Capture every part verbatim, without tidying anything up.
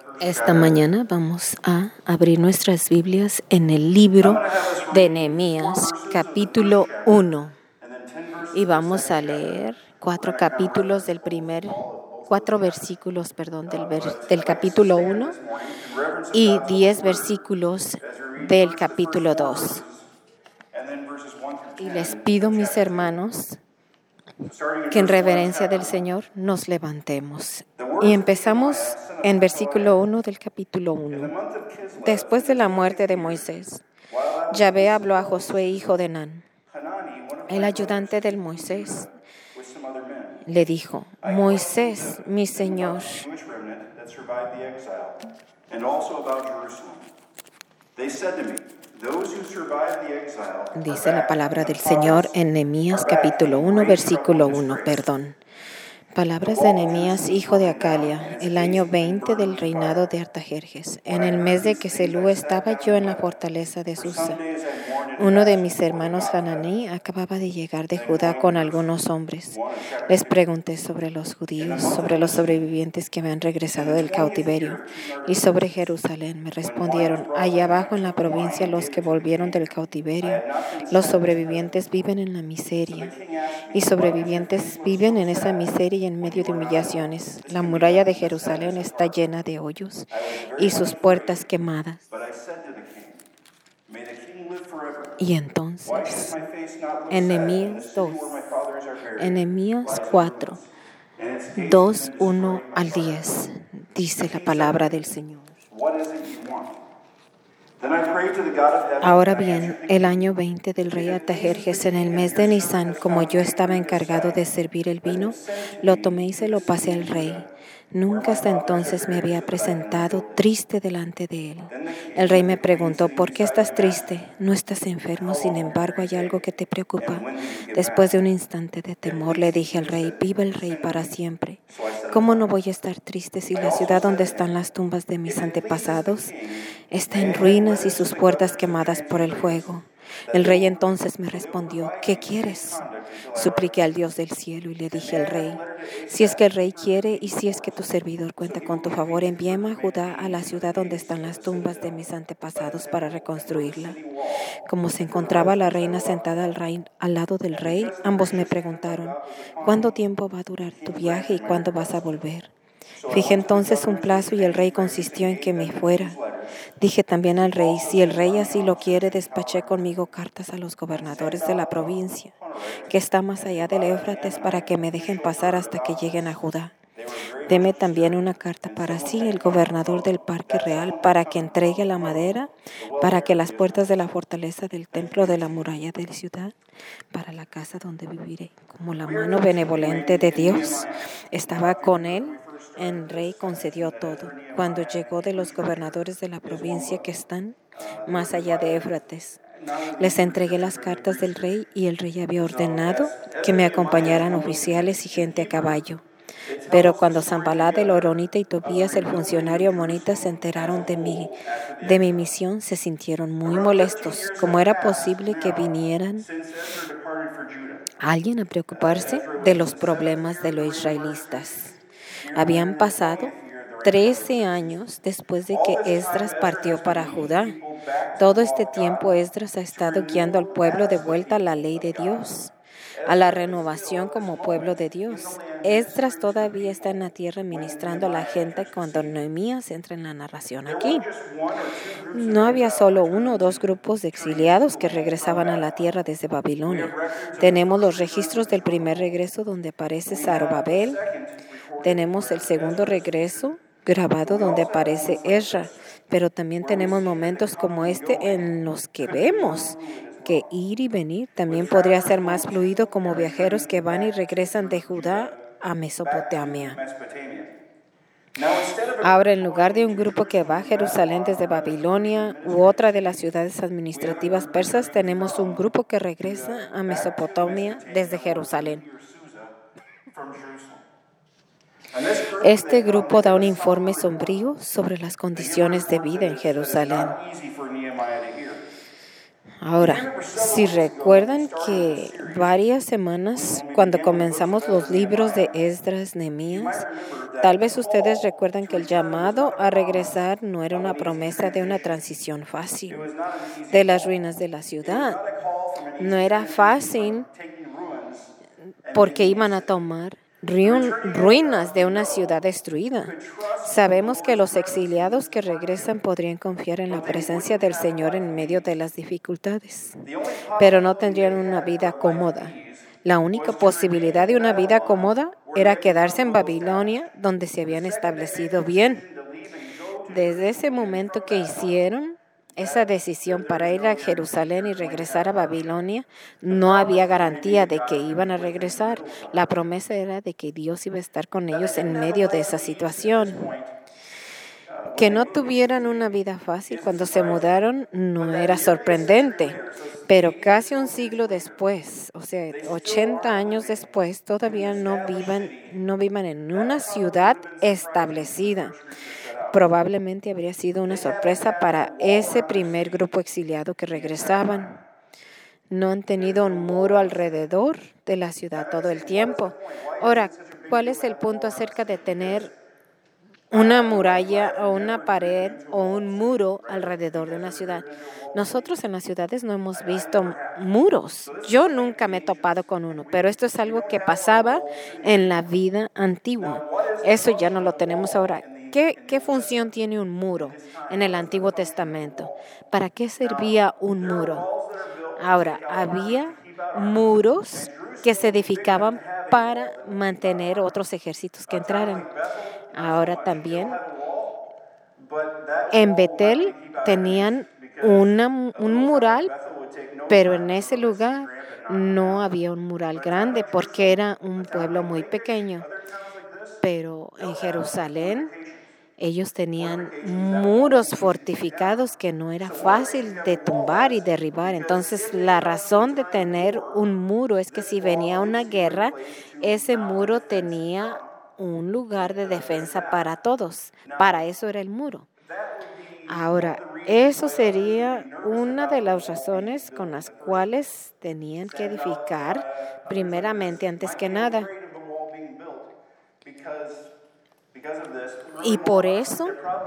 Esta mañana vamos a abrir nuestras Biblias en el libro de Nehemías, capítulo uno. Y vamos a leer cuatro capítulos del primer, cuatro versículos, perdón, del, ver, del capítulo uno y diez versículos del capítulo dos. Y les pido, mis hermanos, que en reverencia del Señor nos levantemos. Y empezamos en versículo uno del capítulo uno. Después de la muerte de Moisés, Yahvé habló a Josué, hijo de Nun, el ayudante del Moisés. Le dijo: Moisés, mi señor, dice la palabra del Señor en Nehemías capítulo uno, versículo uno, perdón. Palabras de Nehemías, hijo de Acalia, el año veinte del reinado de Artajerjes. En el mes de Keselú estaba yo en la fortaleza de Susa. Uno de mis hermanos Hananí acababa de llegar de Judá con algunos hombres. Les pregunté sobre los judíos, sobre los sobrevivientes que habían regresado del cautiverio y sobre Jerusalén. Me respondieron: allá abajo en la provincia los que volvieron del cautiverio, los sobrevivientes viven en la miseria y sobrevivientes viven en esa miseria y en medio de humillaciones. La muralla de Jerusalén está llena de hoyos y sus puertas quemadas. Y entonces, en Nehemías dos, en Nehemías cuatro, dos, uno al diez, dice la palabra del Señor. Ahora bien, el año veinte del rey Artajerjes, en el mes de Nisán, como yo estaba encargado de servir el vino, lo tomé y se lo pasé al rey. Nunca hasta entonces me había presentado triste delante de él. El rey me preguntó: ¿por qué estás triste? ¿No estás enfermo? Sin embargo, ¿hay algo que te preocupa? Después de un instante de temor, le dije al rey: viva el rey para siempre. ¿Cómo no voy a estar triste si la ciudad donde están las tumbas de mis antepasados está en ruinas y sus puertas quemadas por el fuego? El rey entonces me respondió: ¿qué quieres? Supliqué al Dios del cielo y le dije al rey: si es que el rey quiere y si es que tu servidor cuenta con tu favor, envíame a Judá, a la ciudad donde están las tumbas de mis antepasados, para reconstruirla. Como se encontraba la reina sentada al, rey, al lado del rey, ambos me preguntaron: ¿cuánto tiempo va a durar tu viaje y cuándo vas a volver? Fijé entonces un plazo y el rey consistió en que me fuera. Dije también al rey: si el rey así lo quiere, despaché conmigo cartas a los gobernadores de la provincia, que está más allá del Éufrates, para que me dejen pasar hasta que lleguen a Judá. Deme también una carta para sí, el gobernador del parque real, para que entregue la madera, para que las puertas de la fortaleza del templo, de la muralla de la ciudad, para la casa donde viviré. Como la mano benevolente de Dios estaba con él, el rey concedió todo. Cuando llegó de los gobernadores de la provincia que están más allá de Éufrates, les entregué las cartas del rey, y el rey había ordenado que me acompañaran oficiales y gente a caballo. Pero cuando Sanbalat el horonita y Tobías el funcionario amonita se enteraron de mi, de mi misión, se sintieron muy molestos. ¿Cómo era posible que vinieran alguien a preocuparse de los problemas de los israelitas? Habían pasado trece años después de que Esdras partió para Judá. Todo este tiempo Esdras ha estado guiando al pueblo de vuelta a la ley de Dios, a la renovación como pueblo de Dios. Esdras todavía está en la tierra ministrando a la gente cuando Nehemías entra en la narración aquí. No había solo uno o dos grupos de exiliados que regresaban a la tierra desde Babilonia. Tenemos los registros del primer regreso, donde aparece Zorobabel. Tenemos el segundo regreso grabado, donde aparece Ezra, pero también tenemos momentos como este en los que vemos que ir y venir también podría ser más fluido, como viajeros que van y regresan de Judá a Mesopotamia. Ahora, en lugar de un grupo que va a Jerusalén desde Babilonia u otra de las ciudades administrativas persas, tenemos un grupo que regresa a Mesopotamia desde Jerusalén. Este grupo da un informe sombrío sobre las condiciones de vida en Jerusalén. Ahora, si recuerdan que varias semanas cuando comenzamos los libros de Esdras, Nehemías, tal vez ustedes recuerdan que el llamado a regresar no era una promesa de una transición fácil de las ruinas de la ciudad. No era fácil porque iban a tomar ruinas de una ciudad destruida. Sabemos que los exiliados que regresan podrían confiar en la presencia del Señor en medio de las dificultades, pero no tendrían una vida cómoda. La única posibilidad de una vida cómoda era quedarse en Babilonia, donde se habían establecido bien. Desde ese momento que hicieron esa decisión para ir a Jerusalén y regresar a Babilonia, no había garantía de que iban a regresar. La promesa era de que Dios iba a estar con ellos en medio de esa situación. Que no tuvieran una vida fácil cuando se mudaron no era sorprendente, pero casi un siglo después, o sea, ochenta años después, todavía no vivan, no vivan en una ciudad establecida. Probablemente habría sido una sorpresa para ese primer grupo exiliado que regresaban. No han tenido un muro alrededor de la ciudad todo el tiempo. Ahora, ¿cuál es el punto acerca de tener una muralla o una pared o un muro alrededor de una ciudad? Nosotros en las ciudades no hemos visto muros. Yo nunca me he topado con uno, pero esto es algo que pasaba en la vida antigua. Eso ya no lo tenemos ahora. ¿Qué, qué función tiene un muro en el Antiguo Testamento? ¿Para qué servía un muro? Ahora, había muros que se edificaban para mantener otros ejércitos que entraran. Ahora también, en Betel tenían una, un mural, pero en ese lugar no había un mural grande porque era un pueblo muy pequeño. Pero en Jerusalén ellos tenían muros fortificados que no era fácil de tumbar y derribar. Entonces, la razón de tener un muro es que si venía una guerra, ese muro tenía un lugar de defensa para todos. Para eso era el muro. Ahora, eso sería una de las razones con las cuales tenían que edificar primeramente antes que nada. Y por eso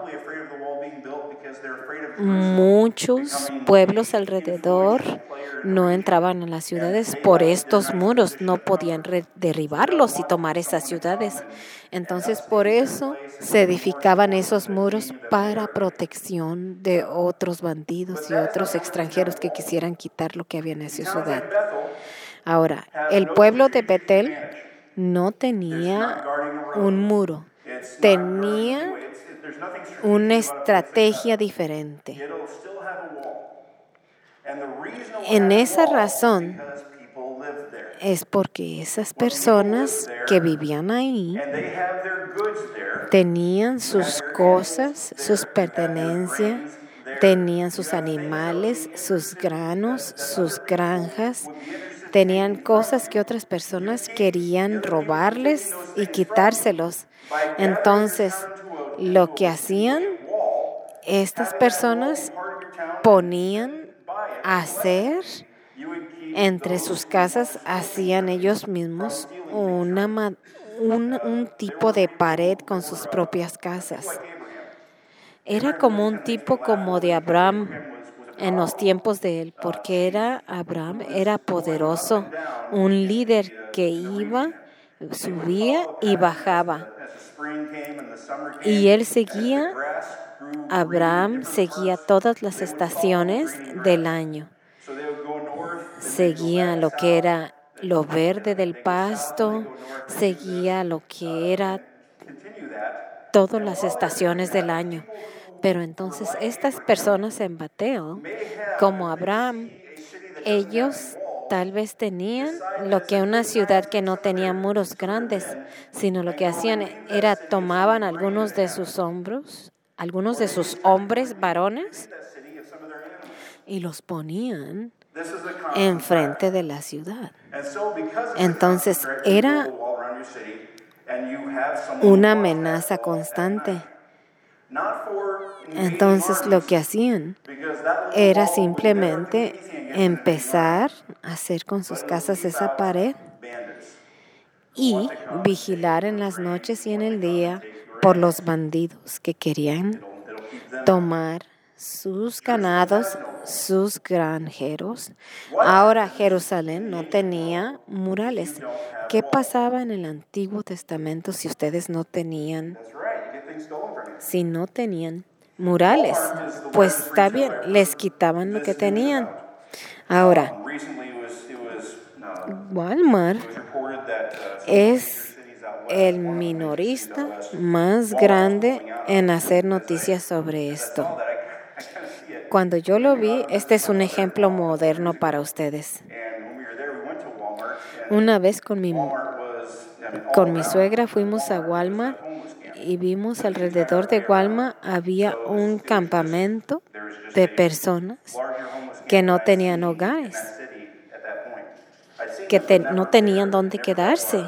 muchos pueblos alrededor no entraban a las ciudades por estos muros, no podían derribarlos y tomar esas ciudades. Entonces, por eso se edificaban esos muros para protección de otros bandidos y otros extranjeros que quisieran quitar lo que había en esa ciudad. Ahora, el pueblo de Betel no tenía un muro. Tenía una estrategia diferente. En esa razón es porque esas personas que vivían ahí tenían sus cosas, sus pertenencias, tenían sus animales, sus granos, sus granjas. Tenían cosas que otras personas querían robarles y quitárselos. Entonces, lo que hacían estas personas ponían a hacer entre sus casas, hacían ellos mismos una, un, un tipo de pared con sus propias casas. Era como un tipo como de Abraham en los tiempos de él, porque era Abraham, era poderoso, un líder que iba, subía y bajaba. Y él seguía, Abraham seguía todas las estaciones del año. Seguía lo que era lo verde del pasto, seguía lo que era todas las estaciones del año. Pero entonces estas personas en Betel, como Abraham, ellos tal vez tenían lo que una ciudad que no tenía muros grandes, sino lo que hacían era tomaban algunos de sus hombros, algunos de sus hombres varones, y los ponían enfrente de la ciudad. Entonces era una amenaza constante. Entonces lo que hacían era simplemente empezar a hacer con sus casas esa pared y vigilar en las noches y en el día por los bandidos que querían tomar sus ganados, sus granjeros. Ahora Jerusalén no tenía murales. ¿Qué pasaba en el Antiguo Testamento si ustedes no tenían, si no tenían murales? Pues está bien, les quitaban lo que tenían. Ahora, Walmart es el minorista más grande en hacer noticias sobre esto. Cuando yo lo vi, este es un ejemplo moderno para ustedes. Una vez con mi, con mi suegra fuimos a Walmart y vimos alrededor de Walmart había un campamento de personas que no tenían hogares, que te, no tenían dónde quedarse.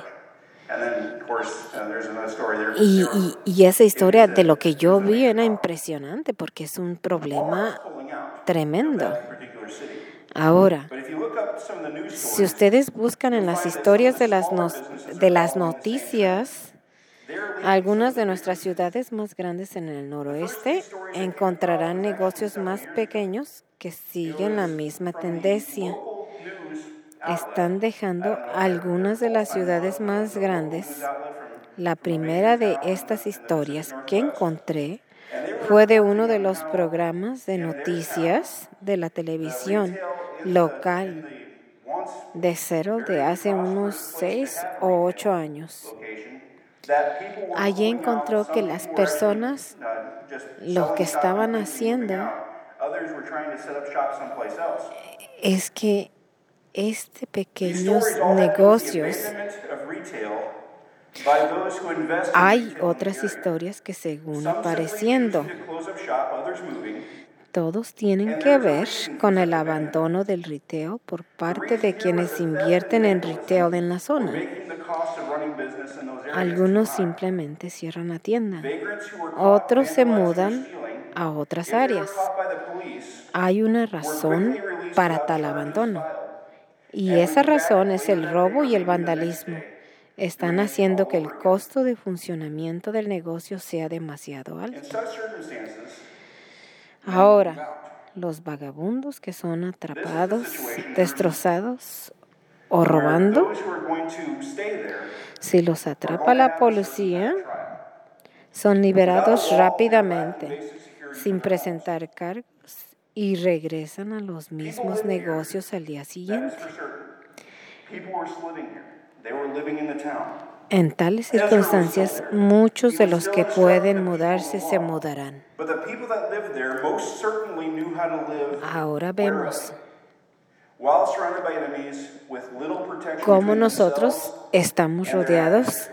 Y, y, y esa historia de lo que yo vi era impresionante porque es un problema tremendo. Ahora, si ustedes buscan en las historias de las, no, de las noticias, algunas de nuestras ciudades más grandes en el noroeste encontrarán negocios más pequeños que siguen la misma tendencia. Están dejando algunas de las ciudades más grandes. La primera de estas historias que encontré fue de uno de los programas de noticias de la televisión local de Seattle de hace unos seis o ocho años. Allí encontró que las personas lo que estaban haciendo es que este pequeños negocios, hay otras historias que según apareciendo, todos tienen que ver con el abandono del retail por parte de quienes invierten en retail en la zona. Algunos simplemente cierran la tienda, otros se mudan a otras áreas. Hay una razón para tal abandono, y esa razón es el robo y el vandalismo. Están haciendo que el costo de funcionamiento del negocio sea demasiado alto. Ahora, los vagabundos que son atrapados, destrozados o robando, si los atrapa la policía, son liberados rápidamente, sin presentar cargos, y regresan a los mismos negocios al día siguiente. En tales circunstancias, muchos de los que pueden mudarse se mudarán. Ahora vemos cómo nosotros estamos rodeados.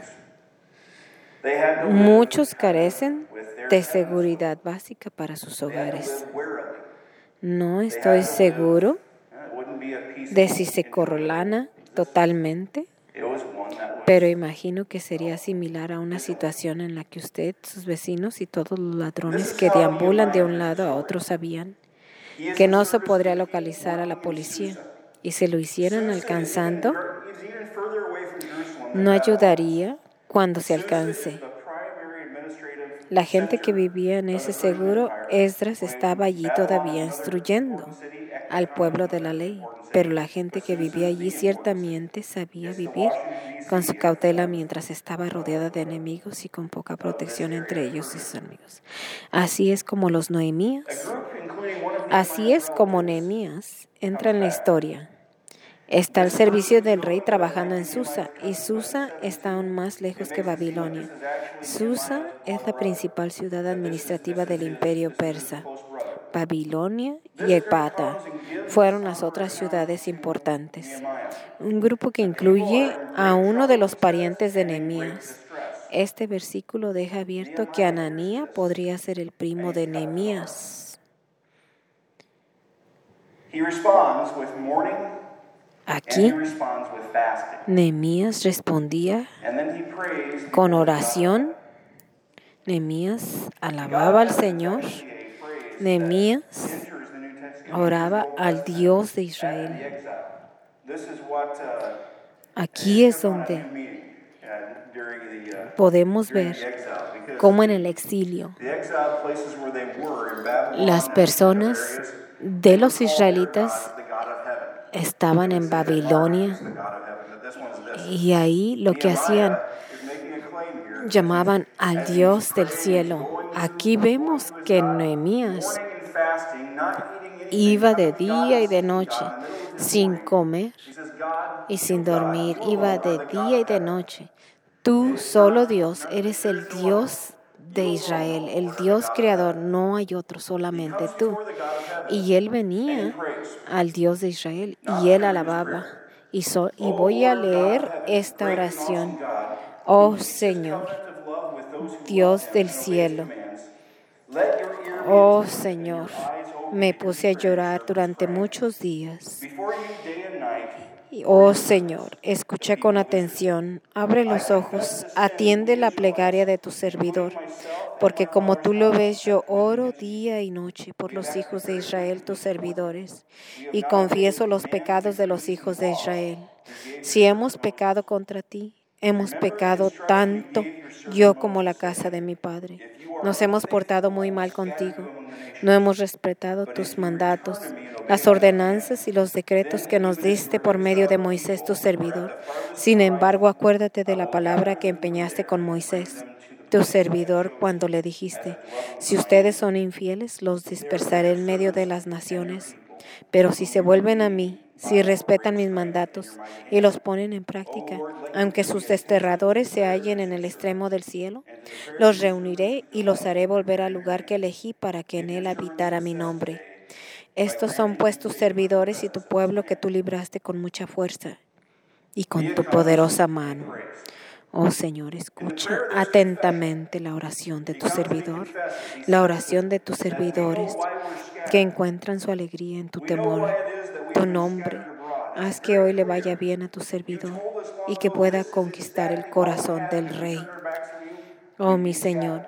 Muchos carecen de seguridad básica para sus hogares. No estoy seguro de si se correlana totalmente, pero imagino que sería similar a una situación en la que usted, sus vecinos y todos los ladrones que deambulan de un lado a otro sabían que no se podría localizar a la policía, y si lo hicieran alcanzando, no ayudaría cuando se alcance. La gente que vivía en ese seguro, Esdras estaba allí todavía instruyendo al pueblo de la ley, pero la gente que vivía allí ciertamente sabía vivir con su cautela mientras estaba rodeada de enemigos y con poca protección entre ellos y sus amigos. Así es como los Nehemías, así es como Nehemías entra en la historia. Está al servicio del rey trabajando en Susa, y Susa está aún más lejos que Babilonia. Susa es la principal ciudad administrativa del imperio persa. Babilonia y Ecbata fueron las otras ciudades importantes. Un grupo que incluye a uno de los parientes de Nehemías. Este versículo deja abierto que Ananías podría ser el primo de Nehemías. Aquí, Nehemías respondía con oración. Nehemías alababa al Señor. Nehemías oraba al Dios de Israel. Aquí es donde podemos ver cómo en el exilio las personas de los israelitas estaban en Babilonia y ahí lo que hacían, llamaban al Dios del cielo. Aquí vemos que Nehemías iba de día y de noche sin comer y sin dormir. Iba de día y de noche. Tú, solo Dios, eres el Dios de Israel, el Dios creador. No hay otro, solamente tú. Y él venía al Dios de Israel y él alababa. Y, so, y voy a leer esta oración. Oh Señor, Dios del cielo. Oh Señor, me puse a llorar durante muchos días. Oh Señor, escucha con atención, abre los ojos, atiende la plegaria de tu servidor, porque como tú lo ves, yo oro día y noche por los hijos de Israel, tus servidores, y confieso los pecados de los hijos de Israel. Si hemos pecado contra ti, hemos pecado tanto yo como la casa de mi padre. Nos hemos portado muy mal contigo. No hemos respetado tus mandatos, las ordenanzas y los decretos que nos diste por medio de Moisés, tu servidor. Sin embargo, acuérdate de la palabra que empeñaste con Moisés, tu servidor, cuando le dijiste: si ustedes son infieles, los dispersaré en medio de las naciones. Pero si se vuelven a mí, si respetan mis mandatos y los ponen en práctica, aunque sus desterradores se hallen en el extremo del cielo, los reuniré y los haré volver al lugar que elegí para que en él habitara mi nombre. Estos son pues tus servidores y tu pueblo que tú libraste con mucha fuerza y con tu poderosa mano. Oh Señor, escucha atentamente la oración de tu servidor, la oración de tus servidores que encuentran su alegría en tu temor, tu nombre. Haz que hoy le vaya bien a tu servidor y que pueda conquistar el corazón del rey. Oh mi Señor,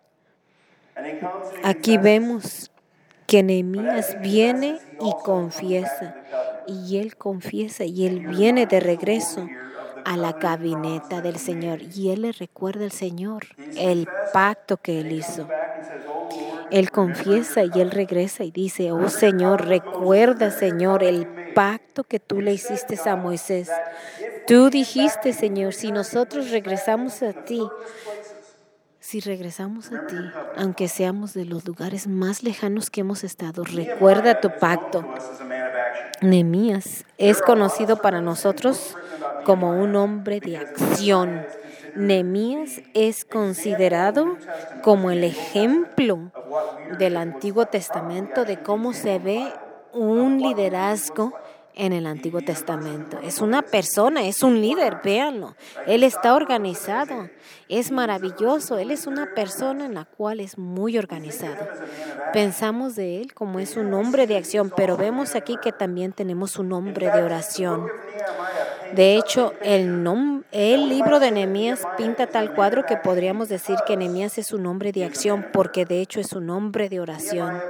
aquí vemos que Nehemías viene y confiesa, y él confiesa y él viene de regreso a la gabineta del Señor y él le recuerda al Señor el pacto que él hizo. Él confiesa y él regresa y dice: oh Señor, recuerda, Señor, el pacto que tú le hiciste a Moisés. Tú dijiste, Señor, si nosotros regresamos a ti, si regresamos a ti, aunque seamos de los lugares más lejanos que hemos estado, recuerda tu pacto. Nehemías es conocido para nosotros como un hombre de acción. Nehemías es considerado como el ejemplo del Antiguo Testamento de cómo se ve un liderazgo en el Antiguo Testamento. Es una persona, es un líder, véanlo. Él está organizado, es maravilloso. Él es una persona en la cual es muy organizado. Pensamos de él como es un hombre de acción, pero vemos aquí que también tenemos un hombre de oración. De hecho, el, nom- el libro de Nehemías pinta tal cuadro que podríamos decir que Nehemías es un hombre de acción, porque de hecho es un hombre de oración.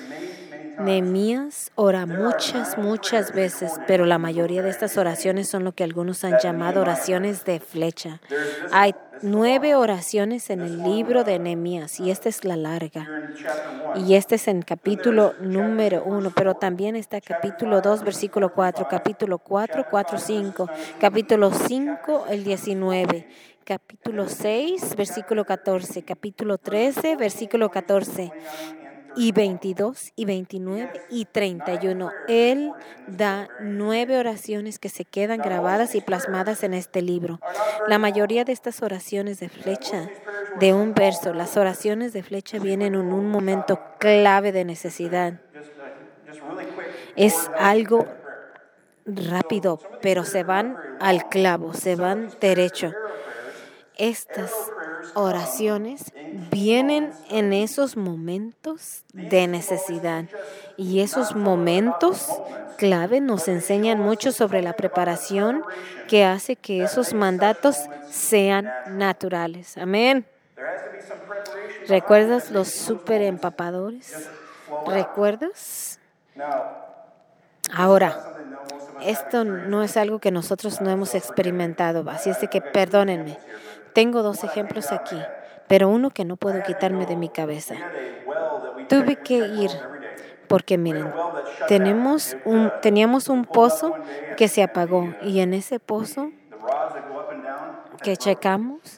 Nehemías ora muchas, muchas veces, pero la mayoría de estas oraciones son lo que algunos han llamado oraciones de flecha. Hay nueve oraciones en el libro de Nehemías y esta es la larga. Y este es en capítulo número uno, pero también está capítulo dos, versículo cuatro, capítulo cuatro, cuatro, cinco, capítulo cinco, el diecinueve, capítulo seis, versículo catorce, capítulo trece, versículo catorce. Y veintidós, y veintinueve, y treinta y uno. Él da nueve oraciones que se quedan grabadas y plasmadas en este libro. La mayoría de estas oraciones de flecha, de un verso, las oraciones de flecha vienen en un momento clave de necesidad. Es algo rápido, pero se van al clavo, se van derecho. Estas oraciones vienen en esos momentos de necesidad y esos momentos clave nos enseñan mucho sobre la preparación que hace que esos mandatos sean naturales. Amén. ¿Recuerdas los super empapadores? ¿Recuerdas? Ahora, esto no es algo que nosotros no hemos experimentado, así es de que perdónenme. Tengo dos ejemplos aquí, pero uno que no puedo quitarme de mi cabeza. Tuve que ir, porque miren, tenemos un, teníamos un pozo que se apagó y en ese pozo que checamos,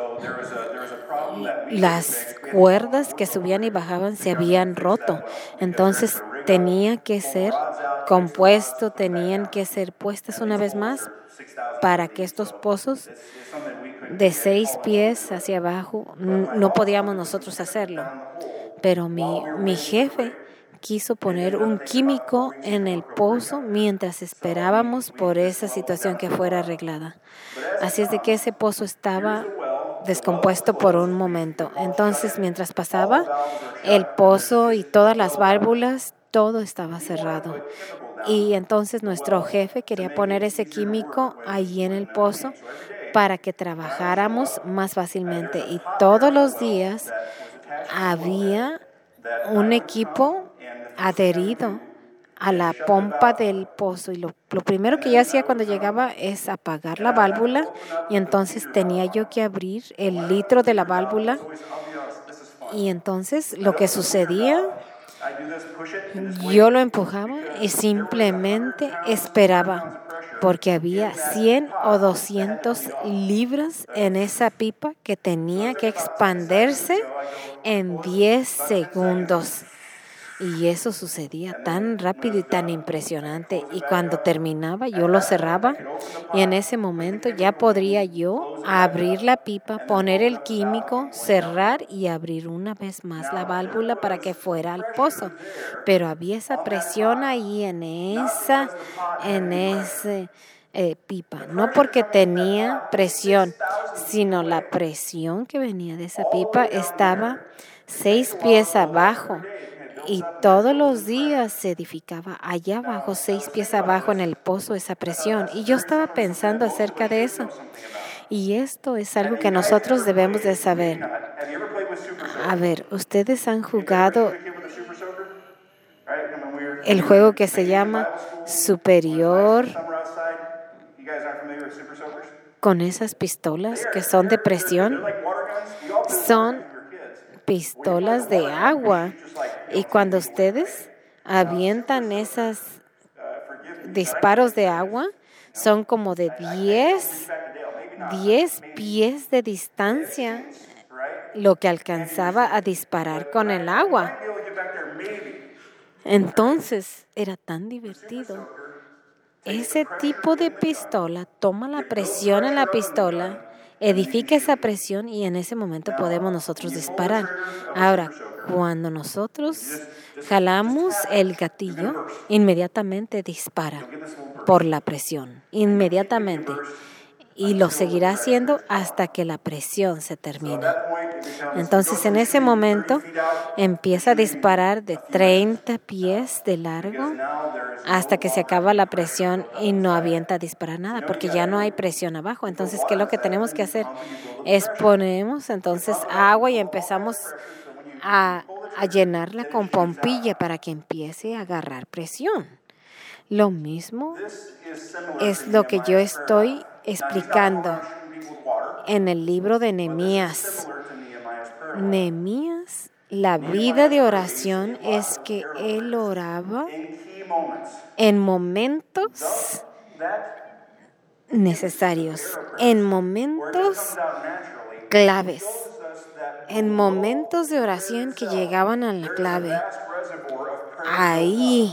las cuerdas que subían y bajaban se habían roto. Entonces tenía que ser compuesto, tenían que ser puestas una vez más para que estos pozos de seis pies hacia abajo, no podíamos nosotros hacerlo. Pero mi, mi jefe quiso poner un químico en el pozo mientras esperábamos por esa situación que fuera arreglada. Así es de que ese pozo estaba descompuesto por un momento. Entonces, mientras pasaba, el pozo y todas las válvulas, todo estaba cerrado. Y entonces nuestro jefe quería poner ese químico allí en el pozo para que trabajáramos más fácilmente. Y todos los días había un equipo adherido a la pompa del pozo y lo, lo primero que yo hacía cuando llegaba es apagar la válvula y entonces tenía yo que abrir el litro de la válvula y entonces lo que sucedía, yo lo empujaba y simplemente esperaba porque había cien o doscientas libras en esa pipa que tenía que expandirse en diez segundos. Y eso sucedía tan rápido y tan impresionante. Y cuando terminaba, yo lo cerraba y en ese momento ya podría yo abrir la pipa, poner el químico, cerrar y abrir una vez más la válvula para que fuera al pozo. Pero había esa presión ahí en esa, en ese eh, pipa. No porque tenía presión, sino la presión que venía de esa pipa estaba seis pies abajo. Y todos los días se edificaba allá abajo, seis pies abajo en el pozo, esa presión. Y yo estaba pensando acerca de eso. Y esto es algo que nosotros debemos de saber. A ver, ¿ustedes han jugado el juego que se llama Superior con esas pistolas que son de presión? Son pistolas de agua. Y cuando ustedes avientan esos disparos de agua, son como de diez, diez pies de distancia lo que alcanzaba a disparar con el agua. Entonces, era tan divertido. Ese tipo de pistola toma la presión en la pistola, edifica esa presión y en ese momento podemos nosotros disparar. Ahora, cuando nosotros jalamos el gatillo, inmediatamente dispara por la presión, inmediatamente. Y lo seguirá haciendo hasta que la presión se termina. Entonces, en ese momento, empieza a disparar de treinta pies de largo hasta que se acaba la presión y no avienta a disparar nada, porque ya no hay presión abajo. Entonces, ¿qué es lo que tenemos que hacer? Es ponemos entonces agua y empezamos a, a llenarla con pompilla para que empiece a agarrar presión. Lo mismo es lo que yo estoy explicando en el libro de Nehemías. Nehemías, la vida de oración es que él oraba en momentos necesarios, en momentos claves, en momentos de oración que llegaban a la clave. Ahí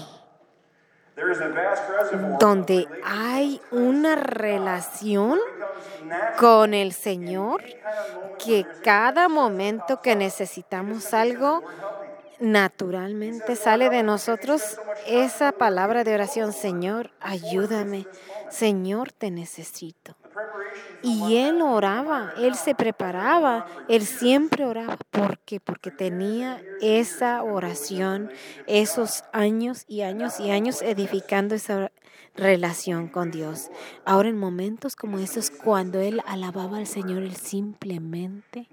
donde hay una relación con el Señor, que cada momento que necesitamos algo, naturalmente sale de nosotros esa palabra de oración: Señor, ayúdame, Señor, te necesito. Y él oraba, él se preparaba, él siempre oraba. ¿Por qué? Porque tenía esa oración, esos años y años y años edificando esa relación con Dios. Ahora, en momentos como esos, cuando él alababa al Señor, él simplemente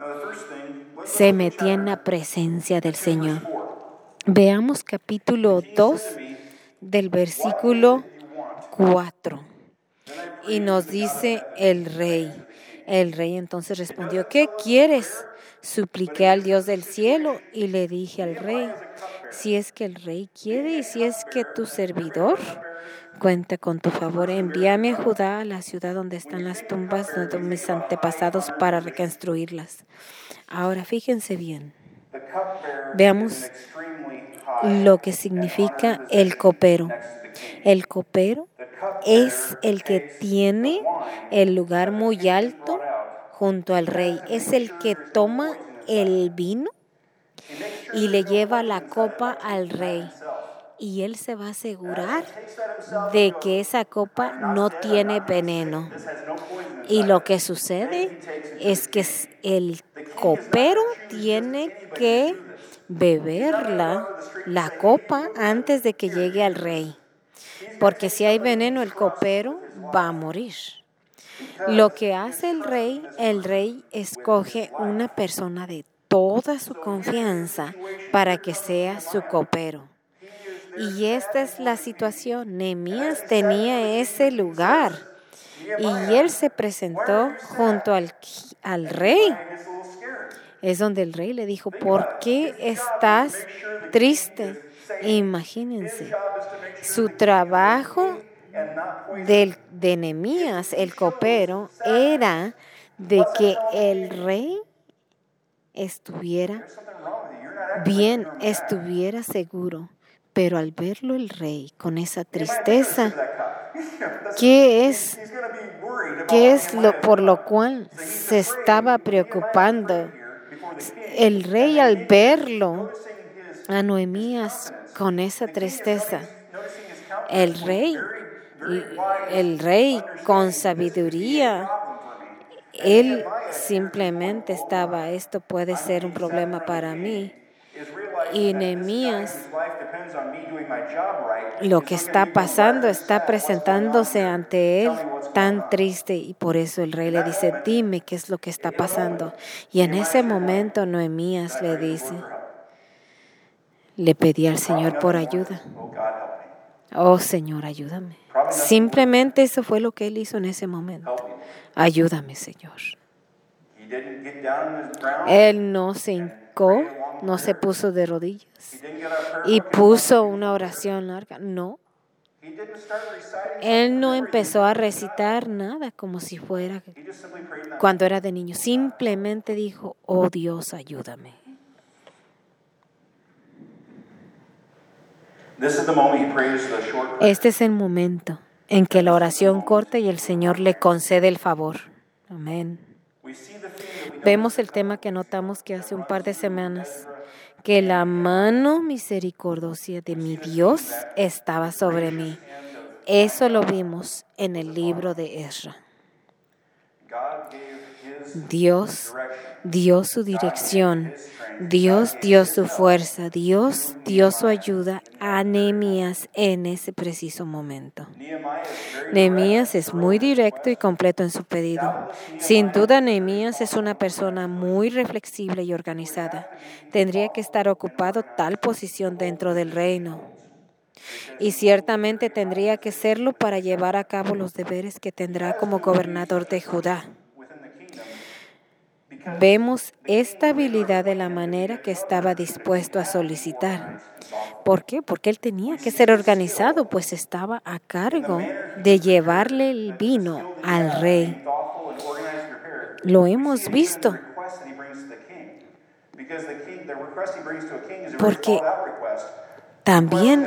se metía en la presencia del Señor. Veamos capítulo dos del versículo cuatro. Y nos dice el rey. El rey entonces respondió, ¿qué quieres? Supliqué al Dios del cielo y le dije al rey, si es que el rey quiere y si es que tu servidor cuenta con tu favor, envíame a Judá, a la ciudad donde están las tumbas de mis antepasados para reconstruirlas. Ahora fíjense bien. Veamos lo que significa el copero. El copero es el que tiene el lugar muy alto junto al rey. Es el que toma el vino y le lleva la copa al rey. Y él se va a asegurar de que esa copa no tiene veneno. Y lo que sucede es que el copero tiene que beberla, la copa, antes de que llegue al rey. Porque si hay veneno, el copero va a morir. Lo que hace el rey, el rey escoge una persona de toda su confianza para que sea su copero. Y esta es la situación. Nehemías tenía ese lugar y él se presentó junto al, al rey. Es donde el rey le dijo, ¿por qué estás triste? Imagínense, su trabajo del, de Nehemías, el copero, era de que el rey estuviera bien, estuviera seguro. Pero al verlo el rey con esa tristeza, ¿qué es, qué es lo por lo cual se estaba preocupando? El rey al verlo a Nehemías con esa tristeza, el rey, el rey con sabiduría, él simplemente estaba, esto puede ser un problema para mí. Y Nehemías, lo que está pasando, está presentándose ante él tan triste, y por eso el rey le dice, dime qué es lo que está pasando. Y en ese momento Nehemías le dice, le pedí al Señor por ayuda. Oh Señor, ayúdame. Simplemente eso fue lo que él hizo en ese momento. Ayúdame, Señor. Él no se hincó, no se puso de rodillas y puso una oración larga. No. Él no empezó a recitar nada como si fuera cuando era de niño. Simplemente dijo, oh Dios, ayúdame. Este es el momento en que la oración corta y el Señor le concede el favor. Amén. Vemos el tema que notamos que hace un par de semanas, que la mano misericordiosa de mi Dios estaba sobre mí. Eso lo vimos en el libro de Ezra. Dios dio su dirección, Dios dio su fuerza, Dios dio su ayuda a Nehemías en ese preciso momento. Nehemías es muy directo y completo en su pedido. Sin duda, Nehemías es una persona muy reflexible y organizada. Tendría que estar ocupado tal posición dentro del reino. Y ciertamente tendría que serlo para llevar a cabo los deberes que tendrá como gobernador de Judá. Vemos esta habilidad de la manera que estaba dispuesto a solicitar. ¿Por qué? Porque él tenía que ser organizado, pues estaba a cargo de llevarle el vino al rey. Lo hemos visto. Porque también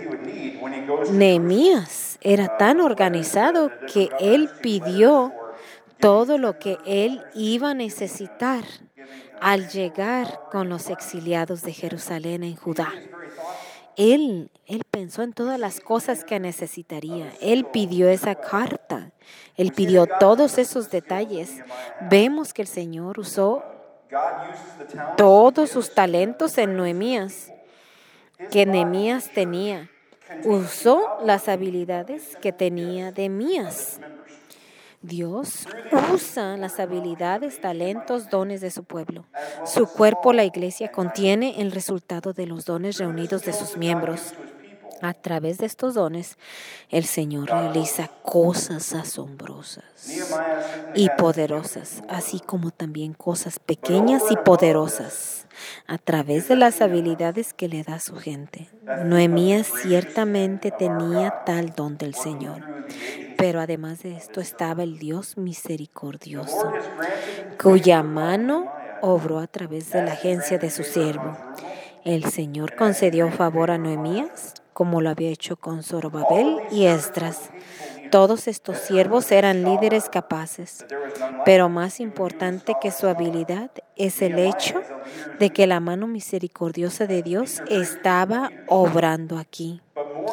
Nehemías era tan organizado que él pidió todo lo que él iba a necesitar al llegar con los exiliados de Jerusalén en Judá. Él, él pensó en todas las cosas que necesitaría. Él pidió esa carta. Él pidió todos esos detalles. Vemos que el Señor usó todos sus talentos en Nehemías, que Nehemías tenía. Usó las habilidades que tenía Nehemías. Dios usa las habilidades, talentos, dones de su pueblo. Su cuerpo, la iglesia, contiene el resultado de los dones reunidos de sus miembros. A través de estos dones, el Señor realiza cosas asombrosas y poderosas, así como también cosas pequeñas y poderosas, a través de las habilidades que le da a su gente. Noemías ciertamente tenía tal don del Señor, pero además de esto estaba el Dios misericordioso, cuya mano obró a través de la agencia de su siervo. El Señor concedió favor a Noemías, como lo había hecho con Zorobabel y Esdras. Todos estos siervos eran líderes capaces, pero más importante que su habilidad es el hecho de que la mano misericordiosa de Dios estaba obrando aquí.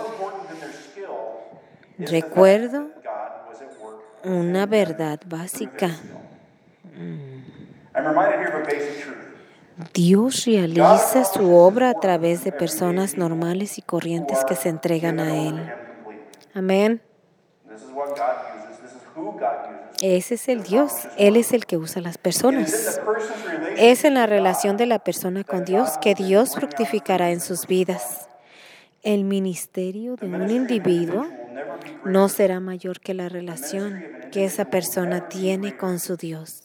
Recuerdo una verdad básica. Dios realiza su obra a través de personas normales y corrientes que se entregan a Él. Amén. Ese es el Dios. Él es el que usa las personas. Es en la relación de la persona con Dios que Dios fructificará en sus vidas. El ministerio de un individuo no será mayor que la relación que esa persona tiene con su Dios.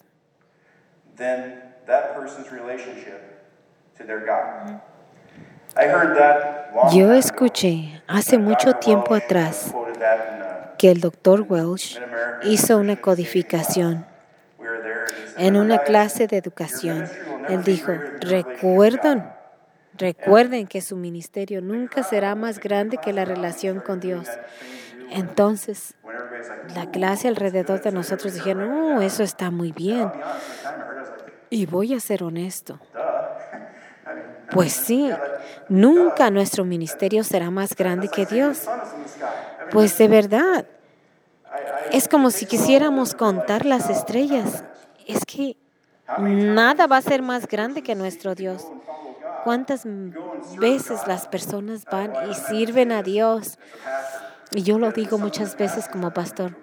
Yo escuché hace mucho tiempo atrás que el doctor Welch hizo una codificación en una clase de educación. Él dijo, recuerden, recuerden que su ministerio nunca será más grande que la relación con Dios. Entonces, la clase alrededor de nosotros dijeron, oh, eso está muy bien. Y voy a ser honesto. Pues sí, nunca nuestro ministerio será más grande que Dios. Pues de verdad, es como si quisiéramos contar las estrellas. Es que nada va a ser más grande que nuestro Dios. ¿Cuántas veces las personas van y sirven a Dios? Y yo lo digo muchas veces como pastor,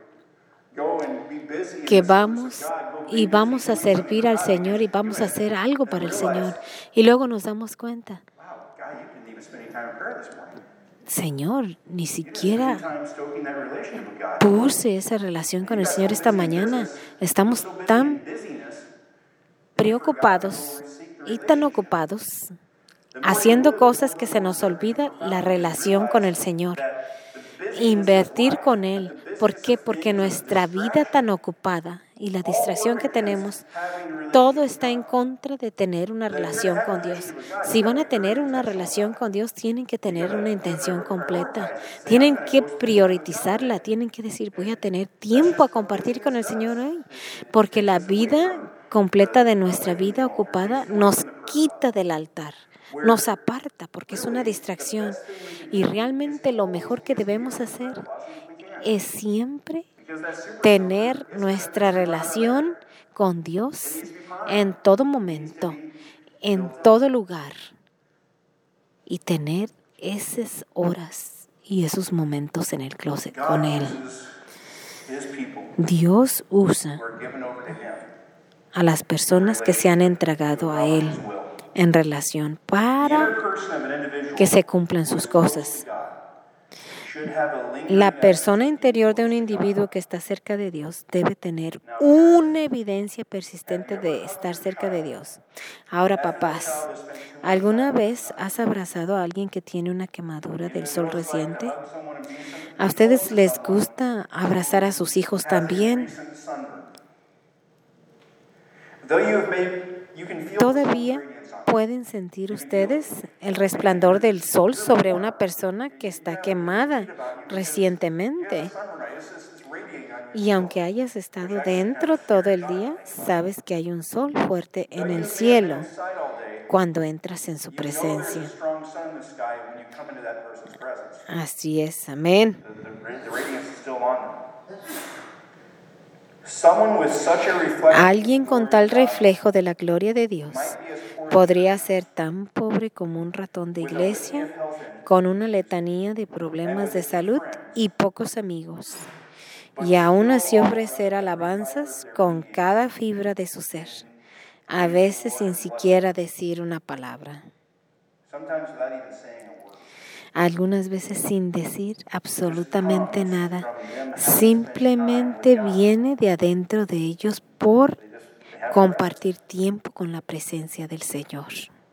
que vamos y vamos a servir al Señor y vamos a hacer algo para el Señor. Y luego nos damos cuenta, Señor, ni siquiera puse esa relación con el Señor esta mañana. Estamos tan preocupados y tan ocupados haciendo cosas que se nos olvida la relación con el Señor. Invertir con Él. ¿Por qué? Porque nuestra vida tan ocupada y la distracción que tenemos, todo está en contra de tener una relación con Dios. Si van a tener una relación con Dios, tienen que tener una intención completa. Tienen que priorizarla. Tienen que decir, voy a tener tiempo a compartir con el Señor hoy. Porque la vida completa de nuestra vida ocupada nos quita del altar. Nos aparta porque es una distracción. Y realmente lo mejor que debemos hacer es siempre tener nuestra relación con Dios en todo momento, en todo lugar. Y tener esas horas y esos momentos en el closet con Él. Dios usa a las personas que se han entregado a Él en relación para que se cumplan sus cosas. La persona interior de un individuo que está cerca de Dios debe tener una evidencia persistente de estar cerca de Dios. Ahora, papás, ¿alguna vez has abrazado a alguien que tiene una quemadura del sol reciente? ¿A ustedes les gusta abrazar a sus hijos también? Todavía pueden sentir ustedes el resplandor del sol sobre una persona que está quemada recientemente. Y aunque hayas estado dentro todo el día, sabes que hay un sol fuerte en el cielo cuando entras en su presencia. Así es, amén. Alguien con tal reflejo de la gloria de Dios podría ser tan pobre como un ratón de iglesia, con una letanía de problemas de salud y pocos amigos, y aún así ofrecer alabanzas con cada fibra de su ser, a veces sin siquiera decir una palabra. algunas veces sin decir absolutamente nada. Simplemente viene de adentro de ellos por compartir tiempo con la presencia del Señor.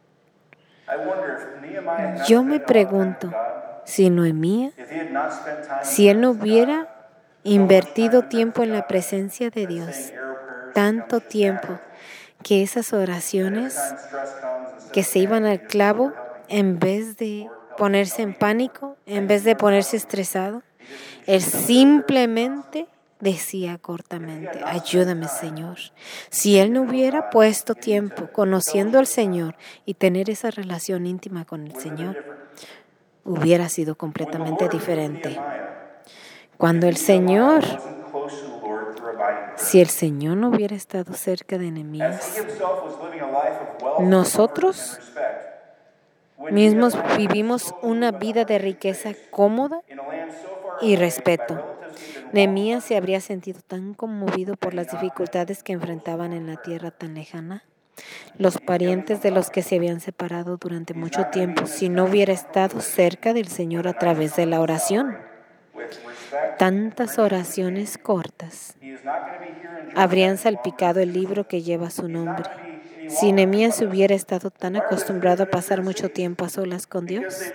Yo me pregunto si Nehemías, si él no hubiera invertido tiempo en la presencia de Dios, tanto tiempo que esas oraciones que se iban al clavo, en vez de ponerse en pánico, en vez de ponerse estresado, él simplemente decía cortamente, ayúdame, Señor. Si él no hubiera puesto tiempo conociendo al Señor y tener esa relación íntima con el Señor, hubiera sido completamente diferente. Cuando el Señor, si el Señor no hubiera estado cerca de Nehemías, nosotros mismos vivimos una vida de riqueza cómoda y respeto. Nehemías se habría sentido tan conmovido por las dificultades que enfrentaban en la tierra tan lejana, los parientes de los que se habían separado durante mucho tiempo, si no hubiera estado cerca del Señor a través de la oración. Tantas oraciones cortas habrían salpicado el libro que lleva su nombre. Si Nehemías hubiera estado tan acostumbrado a pasar mucho tiempo a solas con Dios.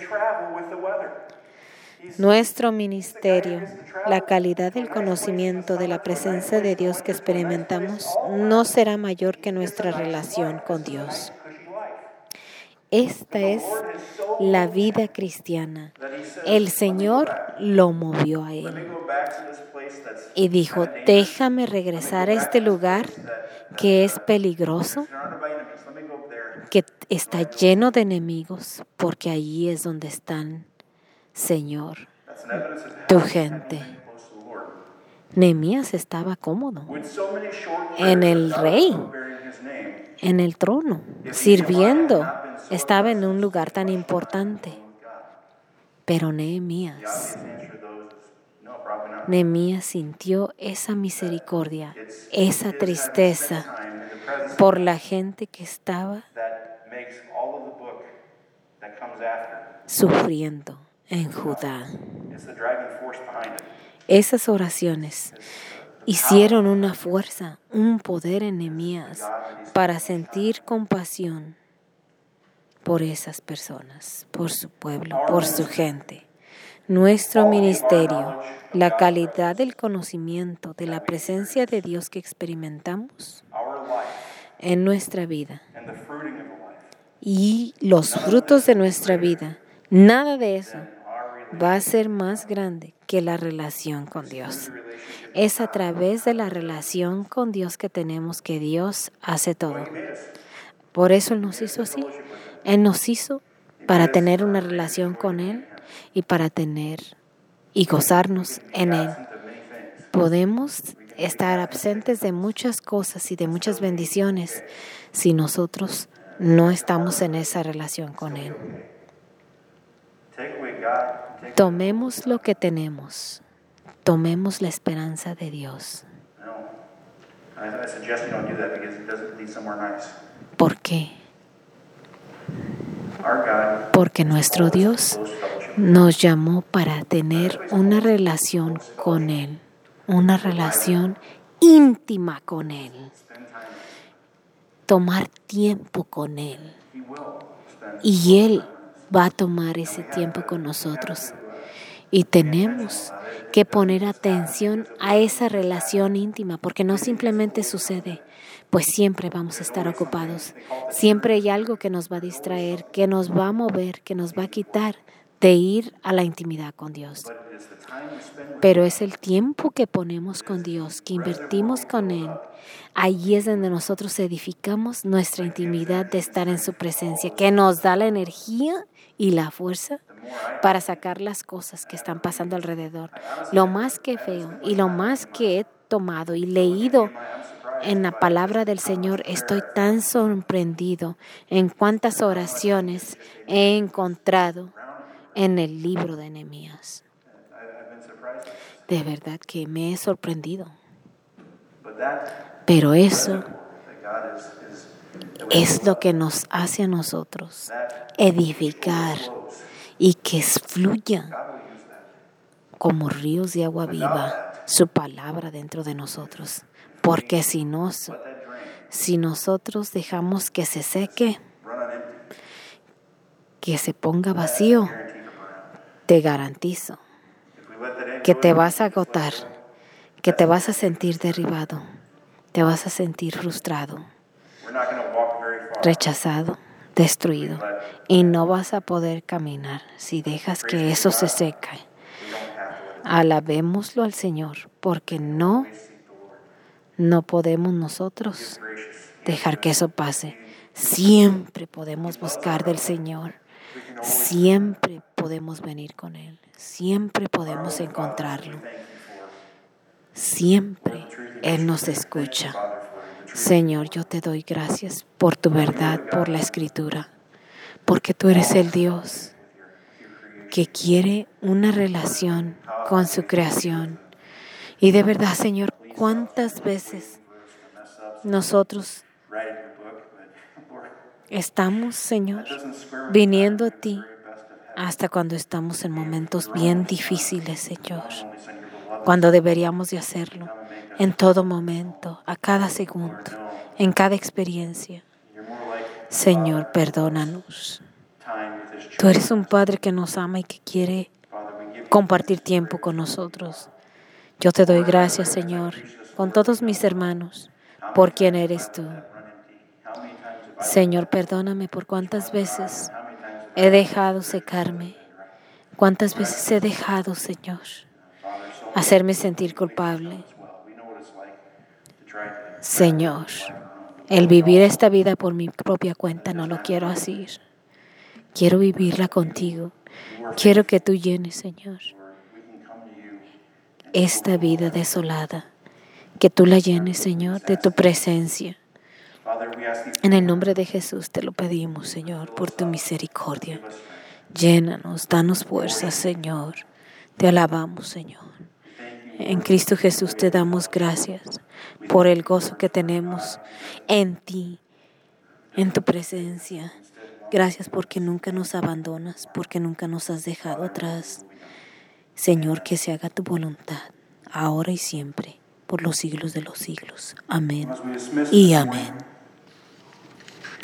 Nuestro ministerio, la calidad del conocimiento de la presencia de Dios que experimentamos, no será mayor que nuestra relación con Dios. Esta es la vida cristiana. El Señor lo movió a él y dijo, déjame regresar a este lugar que es peligroso, que está lleno de enemigos, porque allí es donde están, Señor, tu gente. Nehemías estaba cómodo en el rey, en el trono, sirviendo. Estaba en un lugar tan importante. Pero Nehemías, Nehemías sintió esa misericordia, esa tristeza por la gente que estaba sufriendo en Judá. Esas oraciones hicieron una fuerza, un poder en Nehemías para sentir compasión por esas personas, por su pueblo, por su gente. Nuestro ministerio, la calidad del conocimiento de la presencia de Dios que experimentamos en nuestra vida y los frutos de nuestra vida, nada de eso va a ser más grande que la relación con Dios. Es a través de la relación con Dios que tenemos que Dios hace todo. Por eso Él nos hizo así. Él nos hizo para tener una relación con Él y para tener y gozarnos en Él. Podemos estar absentes de muchas cosas y de muchas bendiciones si nosotros no estamos en esa relación con Él. Tomemos lo que tenemos. Tomemos la esperanza de Dios. ¿Por qué? Porque nuestro Dios nos llamó para tener una relación con Él, una relación íntima con Él, tomar tiempo con Él. Y Él va a tomar ese tiempo con nosotros. Y tenemos que poner atención a esa relación íntima, porque no simplemente sucede, pues siempre vamos a estar ocupados. Siempre hay algo que nos va a distraer, que nos va a mover, que nos va a quitar de ir a la intimidad con Dios. Pero es el tiempo que ponemos con Dios, que invertimos con Él. Allí es donde nosotros edificamos nuestra intimidad de estar en su presencia, que nos da la energía y la fuerza para sacar las cosas que están pasando alrededor. Lo más que veo y lo más que he tomado y leído en la palabra del Señor, estoy tan sorprendido en cuántas oraciones he encontrado en el libro de Nehemías. De verdad que me he sorprendido. Pero eso es lo que nos hace a nosotros edificar y que fluya como ríos de agua viva su palabra dentro de nosotros. Porque si, nos, si nosotros dejamos que se seque, que se ponga vacío, te garantizo que te vas a agotar, que te vas a sentir derribado, te vas a sentir frustrado, rechazado, destruido, y no vas a poder caminar si dejas que eso se seque. Alabémoslo al Señor, porque no, no podemos nosotros dejar que eso pase. Siempre podemos buscar del Señor, siempre podemos venir con Él, siempre podemos encontrarlo, siempre Él nos escucha. Señor, yo te doy gracias por tu verdad, por la Escritura, porque tú eres el Dios que quiere una relación con su creación. Y de verdad, Señor, ¿cuántas veces nosotros estamos, Señor, viniendo a ti hasta cuando estamos en momentos bien difíciles, Señor? Cuando deberíamos de hacerlo en todo momento, a cada segundo, en cada experiencia. Señor, perdónanos. Tú eres un Padre que nos ama y que quiere compartir tiempo con nosotros. Yo te doy gracias, Señor, con todos mis hermanos, por quien eres tú. Señor, perdóname por cuántas veces he dejado secarme, cuántas veces he dejado, Señor, hacerme sentir culpable. Señor, el vivir esta vida por mi propia cuenta no lo quiero así. Quiero vivirla contigo. Quiero que tú llenes, Señor, esta vida desolada. Que tú la llenes, Señor, de tu presencia. En el nombre de Jesús te lo pedimos, Señor, por tu misericordia. Llénanos, danos fuerza, Señor. Te alabamos, Señor. En Cristo Jesús te damos gracias por el gozo que tenemos en ti, en tu presencia. Gracias porque nunca nos abandonas, porque nunca nos has dejado atrás. Señor, que se haga tu voluntad, ahora y siempre, por los siglos de los siglos. Amén y amén.